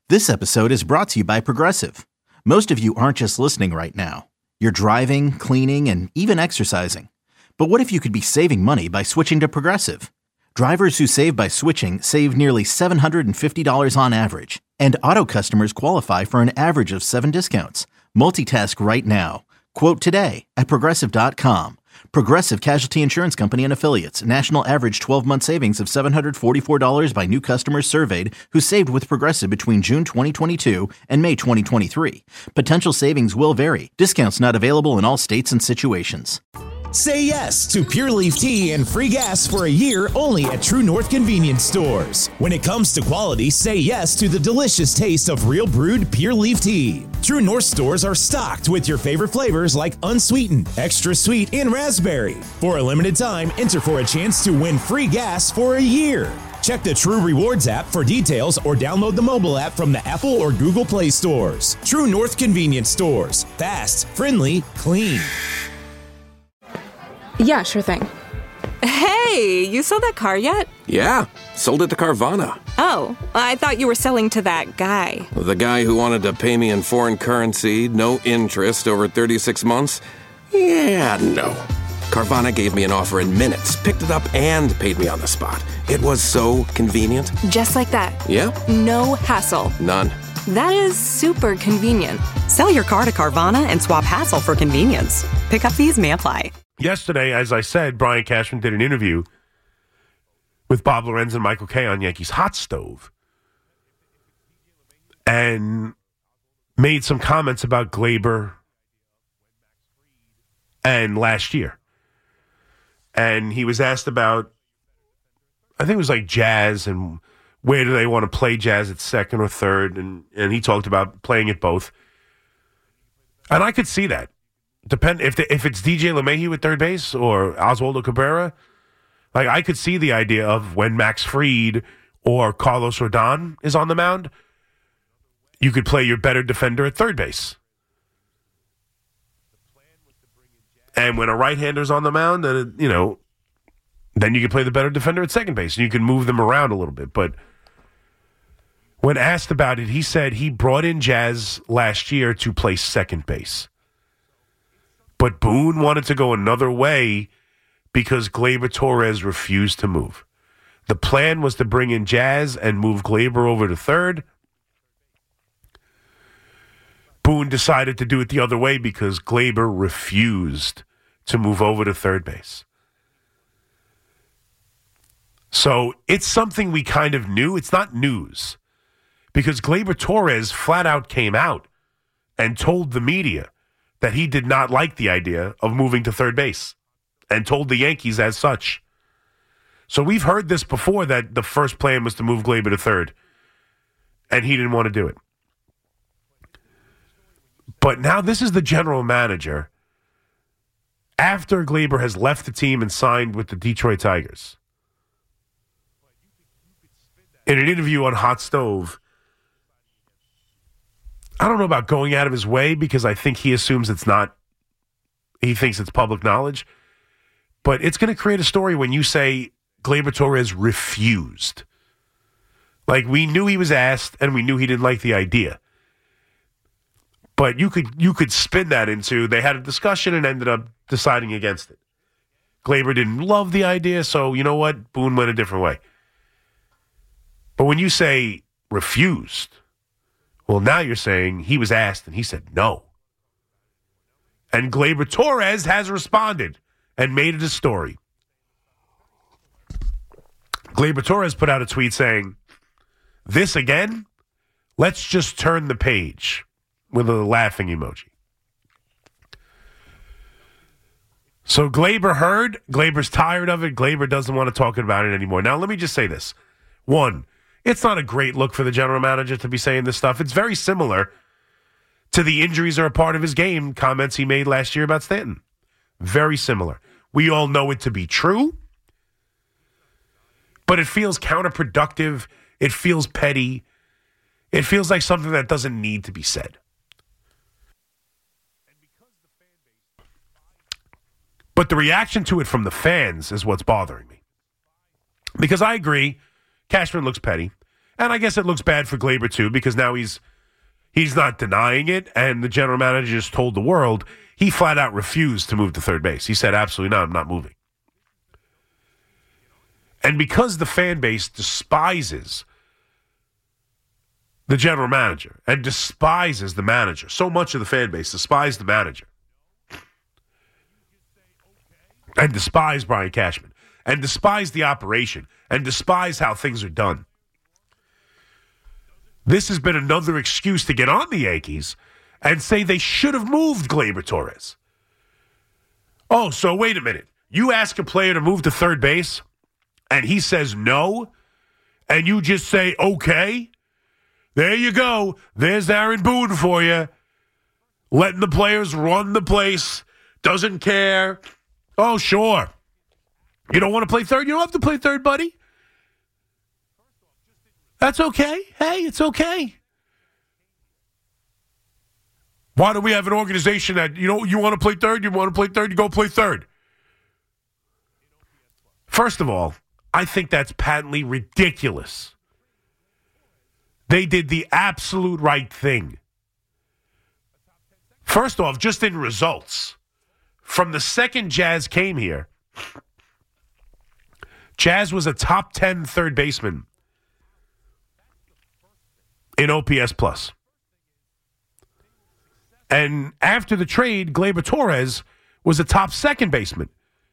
This episode is brought to you by Progressive. Most of you aren't just listening right now. You're driving, cleaning, and even exercising. But what if you could be saving money by switching to Progressive? Drivers who save by switching save nearly $750 on average. And auto customers qualify for an average of 7 discounts. Multitask right now. Quote today at Progressive.com. Progressive Casualty Insurance Company and Affiliates. National average 12-month savings of $744 by new customers surveyed who saved with Progressive between June 2022 and May 2023. Potential savings will vary. Discounts not available in all states and situations. Say yes to Pure Leaf Tea and free gas for a year only at True North Convenience Stores. When it comes to quality, say yes to the delicious taste of real brewed Pure Leaf Tea. True North stores are stocked with your favorite flavors like unsweetened, extra sweet, and raspberry. For a limited time, enter for a chance to win free gas for a year. Check the True Rewards app for details or download the mobile app from the Apple or Google Play stores. True North Convenience Stores. Fast, friendly, clean. Yeah, sure thing. Hey, you sold that car yet? Yeah, sold it to Carvana. Oh, I thought you were selling to that guy. The guy who wanted to pay me in foreign currency, no interest, over 36 months? Yeah, no. Carvana gave me an offer in minutes, picked it up, and paid me on the spot. It was so convenient. Just like that. Yep. No hassle. None. That is super convenient. Sell your car to Carvana and swap hassle for convenience. Pickup fees may apply. Yesterday, as I said, Brian Cashman did an interview with Bob Lorenz and Michael Kay on Yankees Hot Stove and made some comments about Gleyber and last year. And he was asked about, I think it was like Jazz and where do they want to play Jazz at second or third. And he talked about playing at both. And I could see that. Depend if it's DJ LeMahieu at third base or Oswaldo Cabrera, like I could see the idea of when Max Fried or Carlos Rodon is on the mound, you could play your better defender at third base. And when a right-hander's on the mound, then then you can play the better defender at second base, and you can move them around a little bit. But when asked about it, he said he brought in Jazz last year to play second base. But Boone wanted to go another way because Gleyber Torres refused to move. The plan was to bring in Jazz and move Gleyber over to third. Boone decided to do it the other way because Gleyber refused to move over to third base. So it's something we kind of knew. It's not news because Gleyber Torres flat out came out and told the media that he did not like the idea of moving to third base and told the Yankees as such. So we've heard this before, that the first plan was to move Gleyber to third, and he didn't want to do it. But now this is the general manager after Gleyber has left the team and signed with the Detroit Tigers. In an interview on Hot Stove, I don't know about going out of his way because I think he assumes it's not, he thinks it's public knowledge. But it's going to create a story when you say Gleyber Torres refused. Like, we knew he was asked and we knew he didn't like the idea. But you could spin that into they had a discussion and ended up deciding against it. Gleyber didn't love the idea, so you know what? Boone went a different way. But when you say refused, well, now you're saying he was asked and he said no. And Gleyber Torres has responded and made it a story. Gleyber Torres put out a tweet saying, "This again? Let's just turn the page," with a laughing emoji. So Gleyber heard. Gleyber's tired of it. Gleyber doesn't want to talk about it anymore. Now, let me just say this. One, it's not a great look for the general manager to be saying this stuff. It's very similar to the injuries are a part of his game comments he made last year about Stanton. Very similar. We all know it to be true, but it feels counterproductive. It feels petty. It feels like something that doesn't need to be said. But the reaction to it from the fans is what's bothering me. Because I agree, Cashman looks petty. And I guess it looks bad for Gleyber, too, because now he's not denying it, and the general manager just told the world he flat out refused to move to third base. He said, absolutely not, I'm not moving. And because the fan base despises the general manager and despises the manager, so much of the fan base despises the manager and despise Brian Cashman and despise the operation and despise how things are done. This has been another excuse to get on the Yankees and say they should have moved Gleyber Torres. Oh, so wait a minute. You ask a player to move to third base and he says no, and you just say, okay, there you go. There's Aaron Boone for you. Letting the players run the place. Doesn't care. Oh, sure. You don't want to play third? You don't have to play third, buddy. That's okay. Hey, it's okay. Why do we have an organization that, you want to play third? You want to play third? You go play third. First of all, I think that's patently ridiculous. They did the absolute right thing. First off, just in results, from the second Jazz came here, Jazz was a top 10 third baseman in OPS plus. And after the trade, Gleyber Torres was a top second baseman,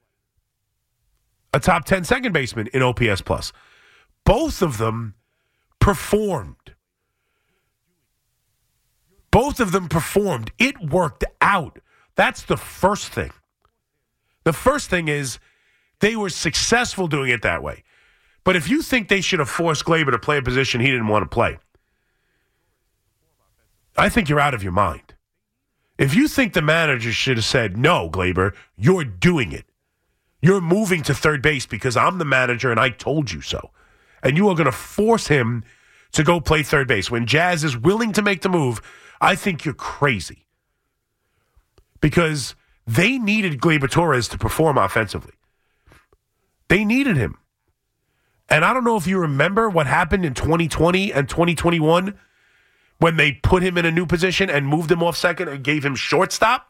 a top 10 second baseman in OPS plus. Both of them performed. Both of them performed. It worked out. That's the first thing. The first thing is they were successful doing it that way. But if you think they should have forced Gleyber to play a position he didn't want to play, I think you're out of your mind. If you think the manager should have said, no, Gleyber, you're doing it. You're moving to third base because I'm the manager and I told you so. And you are going to force him to go play third base. When Jazz is willing to make the move, I think you're crazy. Because they needed Gleyber Torres to perform offensively. They needed him. And I don't know if you remember what happened in 2020 and 2021 when they put him in a new position and moved him off second and gave him shortstop.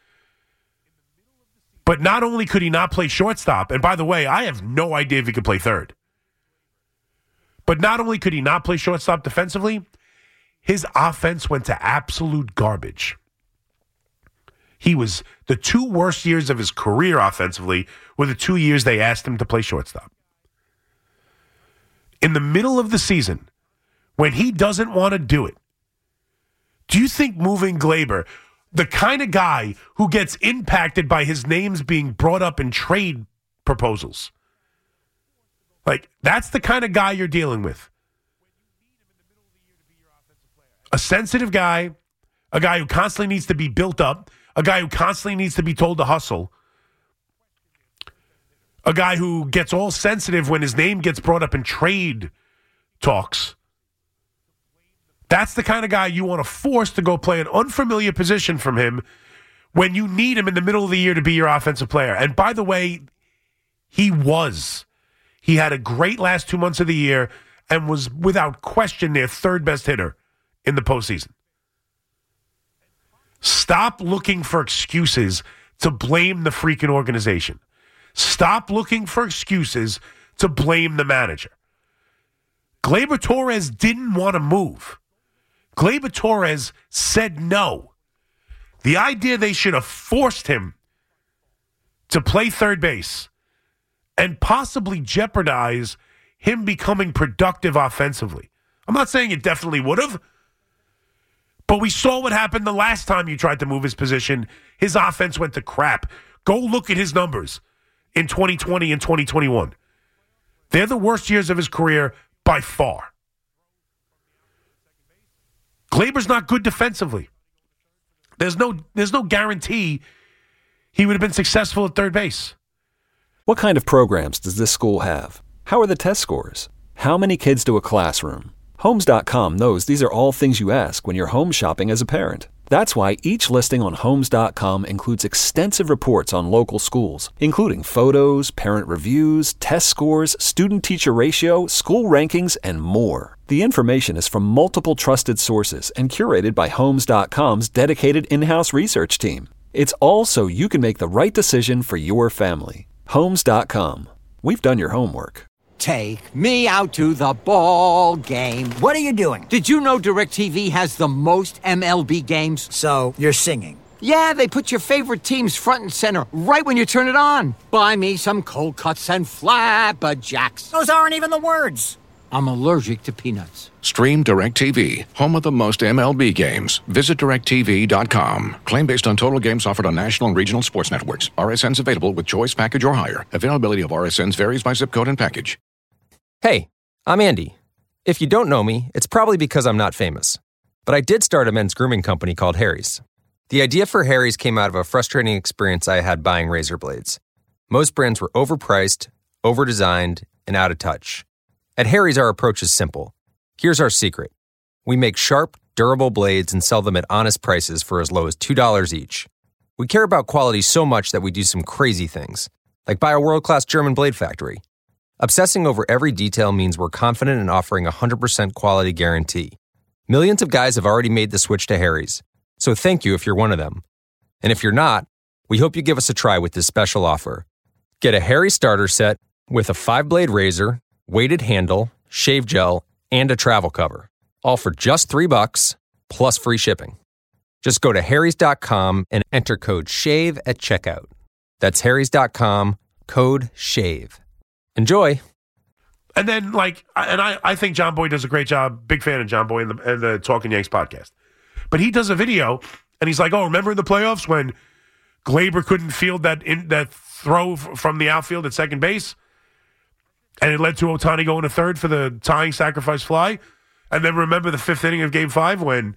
But not only could he not play shortstop, and by the way, I have no idea if he could play third. But not only could he not play shortstop defensively, his offense went to absolute garbage. He was the two worst years of his career offensively were the 2 years they asked him to play shortstop. In the middle of the season, when he doesn't want to do it, do you think moving Gleyber, the kind of guy who gets impacted by his names being brought up in trade proposals, like that's the kind of guy you're dealing with? A sensitive guy, a guy who constantly needs to be built up, a guy who constantly needs to be told to hustle, a guy who gets all sensitive when his name gets brought up in trade talks. That's the kind of guy you want to force to go play an unfamiliar position from him when you need him in the middle of the year to be your offensive player. And by the way, he was. He had a great last 2 months of the year and was without question their third best hitter in the postseason. Stop looking for excuses to blame the freaking organization. Stop looking for excuses to blame the manager. Gleyber Torres didn't want to move. Gleyber Torres said no. The idea they should have forced him to play third base and possibly jeopardize him becoming productive offensively. I'm not saying it definitely would have, but we saw what happened the last time you tried to move his position. His offense went to crap. Go look at his numbers in 2020 and 2021. They're the worst years of his career by far. Gleyber's not good defensively. There's no guarantee he would have been successful at third base. What kind of programs does this school have? How are the test scores? How many kids to a classroom? Homes.com knows these are all things you ask when you're home shopping as a parent. That's why each listing on Homes.com includes extensive reports on local schools, including photos, parent reviews, test scores, student-teacher ratio, school rankings, and more. The information is from multiple trusted sources and curated by Homes.com's dedicated in-house research team. It's all so you can make the right decision for your family. Homes.com. We've done your homework. Take me out to the ball game. What are you doing? Did you know DirecTV has the most MLB games? So, you're singing. Yeah, they put your favorite teams front and center right when you turn it on. Buy me some cold cuts and flapjacks. Those aren't even the words. I'm allergic to peanuts. Stream DirecTV, home of the most MLB games. Visit DirecTV.com. Claim based on total games offered on national and regional sports networks. RSNs available with choice package or higher. Availability of RSNs varies by zip code and package. Hey, I'm Andy. If you don't know me, it's probably because I'm not famous. But I did start a men's grooming company called Harry's. The idea for Harry's came out of a frustrating experience I had buying razor blades. Most brands were overpriced, overdesigned, and out of touch. At Harry's, our approach is simple. Here's our secret. We make sharp, durable blades and sell them at honest prices for as low as $2 each. We care about quality so much that we do some crazy things, like buy a world-class German blade factory. Obsessing over every detail means we're confident in offering a 100% quality guarantee. Millions of guys have already made the switch to Harry's, so thank you if you're one of them. And if you're not, we hope you give us a try with this special offer. Get a Harry's starter set with a 5-blade razor, weighted handle, shave gel, and a travel cover, all for just $3 plus free shipping. Just go to harrys.com and enter code SHAVE at checkout. That's harrys.com, code SHAVE. Enjoy. And then, I think John Boy does a great job. Big fan of John Boy and the Talking Yanks podcast. But he does a video, and he's like, "Oh, remember in the playoffs when Gleyber couldn't field that throw from the outfield at second base, and it led to Ohtani going to third for the tying sacrifice fly? And then remember the 5th inning of Game 5 when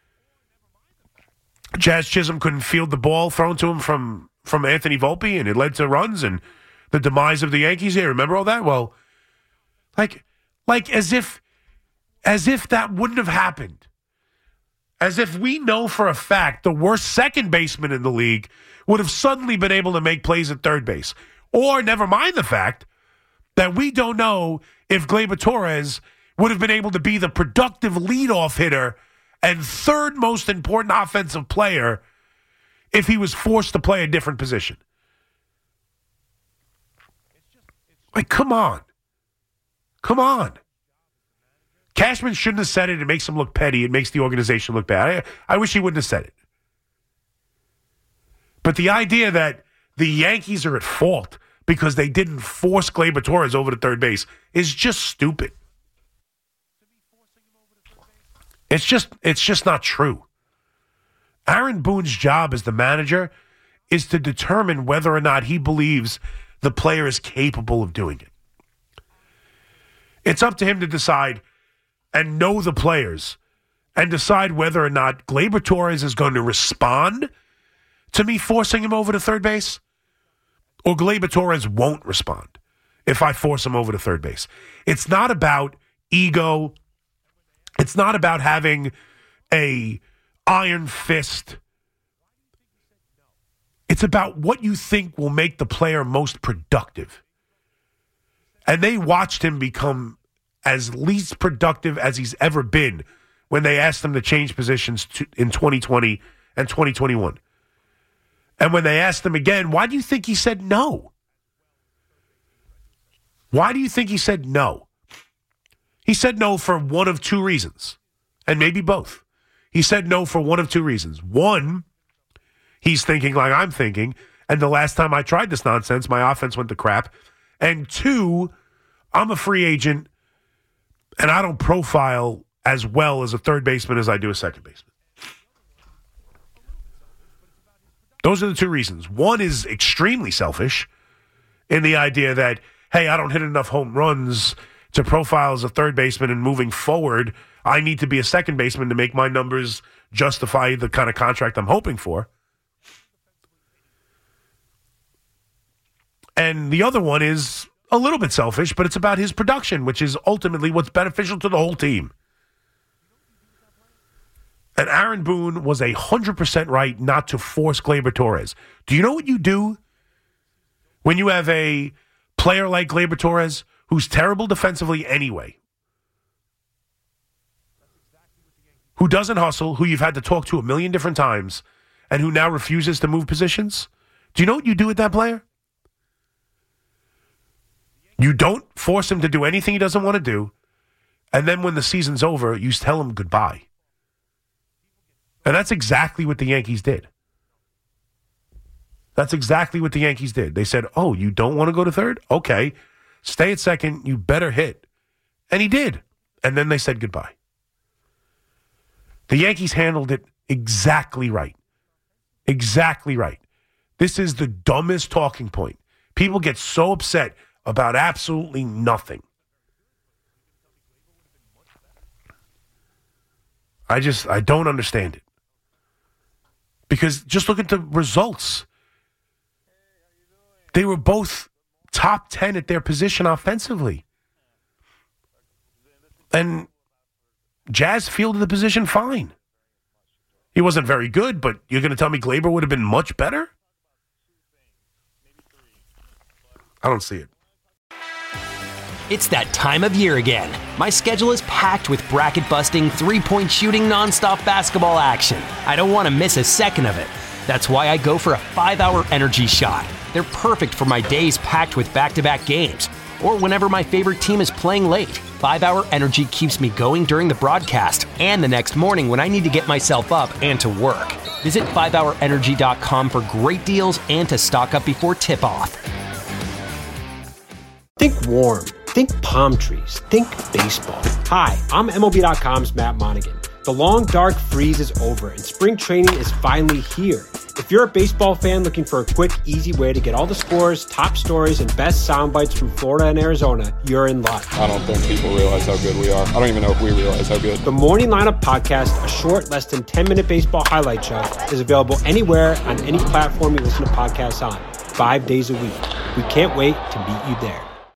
Jazz Chisholm couldn't field the ball thrown to him from Anthony Volpe, and it led to runs and the demise of the Yankees. Yeah, remember all that? Well, like as if that wouldn't have happened. As if we know for a fact the worst second baseman in the league would have suddenly been able to make plays at third base. Or never mind the fact that we don't know if Gleyber Torres would have been able to be the productive leadoff hitter and third most important offensive player if he was forced to play a different position. Like, come on. Come on. Cashman shouldn't have said it. It makes him look petty. It makes the organization look bad. I wish he wouldn't have said it. But the idea that the Yankees are at fault because they didn't force Gleyber Torres over to third base is just stupid. It's just not true. Aaron Boone's job as the manager is to determine whether or not he believes the player is capable of doing it. It's up to him to decide and know the players and decide whether or not Gleyber Torres is going to respond to me forcing him over to third base, or Gleyber Torres won't respond if I force him over to third base. It's not about ego. It's not about having a iron fist. It's about what you think will make the player most productive. And they watched him become as least productive as he's ever been when they asked him to change positions in 2020 and 2021. And when they asked him again, why do you think he said no? Why do you think he said no? He said no for one of two reasons, and maybe both. He said no for one of two reasons. One, he's thinking like I'm thinking, and the last time I tried this nonsense, my offense went to crap. And two, I'm a free agent, and I don't profile as well as a third baseman as I do a second baseman. Those are the two reasons. One is extremely selfish in the idea that, hey, I don't hit enough home runs to profile as a third baseman, and moving forward, I need to be a second baseman to make my numbers justify the kind of contract I'm hoping for. And the other one is a little bit selfish, but it's about his production, which is ultimately what's beneficial to the whole team. And Aaron Boone was 100% right not to force Gleyber Torres. Do you know what you do when you have a player like Gleyber Torres who's terrible defensively anyway, who doesn't hustle, who you've had to talk to a million different times, and who now refuses to move positions? Do you know what you do with that player? You don't force him to do anything he doesn't want to do, and then when the season's over, you tell him goodbye. And that's exactly what the Yankees did. That's exactly what the Yankees did. They said, oh, you don't want to go to third? Okay, stay at second, you better hit. And he did. And then they said goodbye. The Yankees handled it exactly right. Exactly right. This is the dumbest talking point. People get so upset about absolutely nothing. I don't understand it. Because just look at the results. They were both top 10 at their position offensively. And Jazz fielded the position fine. He wasn't very good, but you're going to tell me Gleyber would have been much better? I don't see it. It's that time of year again. My schedule is packed with bracket-busting, three-point shooting, nonstop basketball action. I don't want to miss a second of it. That's why I go for a 5-hour energy shot. They're perfect for my days packed with back-to-back games, or whenever my favorite team is playing late. 5-hour energy keeps me going during the broadcast and the next morning when I need to get myself up and to work. Visit 5hourenergy.com for great deals and to stock up before tip-off. Think warm. Think palm trees. Think baseball. Hi, I'm MLB.com's Matt Monaghan. The long, dark freeze is over, and spring training is finally here. If you're a baseball fan looking for a quick, easy way to get all the scores, top stories, and best sound bites from Florida and Arizona, you're in luck. I don't think people realize how good we are. I don't even know if we realize how good. The Morning Lineup Podcast, a short, less than 10-minute baseball highlight show, is available anywhere on any platform you listen to podcasts on, 5 days a week. We can't wait to meet you there.